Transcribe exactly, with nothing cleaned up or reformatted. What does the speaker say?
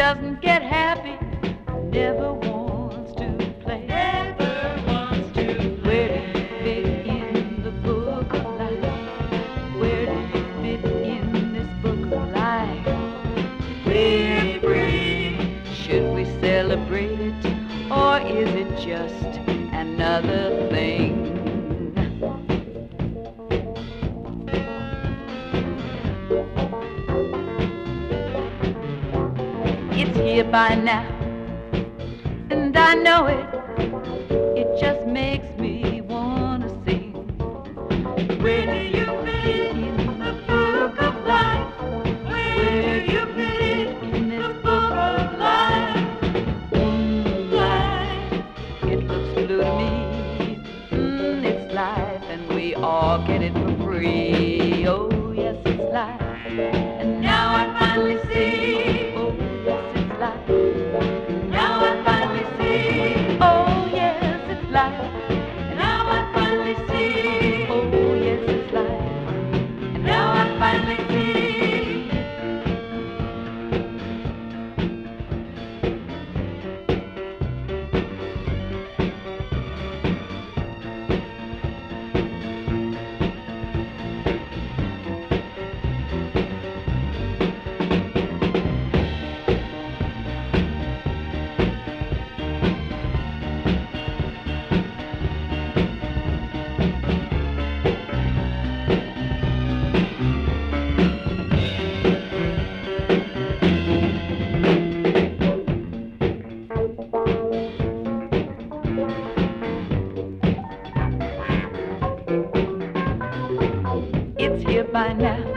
doesn't get happy, never wants to play. Never wants to Where do you fit in the book of life? Where do you fit in this book of life? We're free. Should we celebrate it, or is it just another thing? It's here by now, and I know it. It just makes me wanna sing. Where do you fit in the book of life? Where do you fit in this book of life? Life, it looks blue to me. Mm, it's life, and we all get it for free. Oh, yes, it's life, and now I finally see. Oh, yes, it's life. Now I finally see. Oh, yes, it's life. And now I finally see. Oh, yes, it's life. And now I finally see. It's here by now,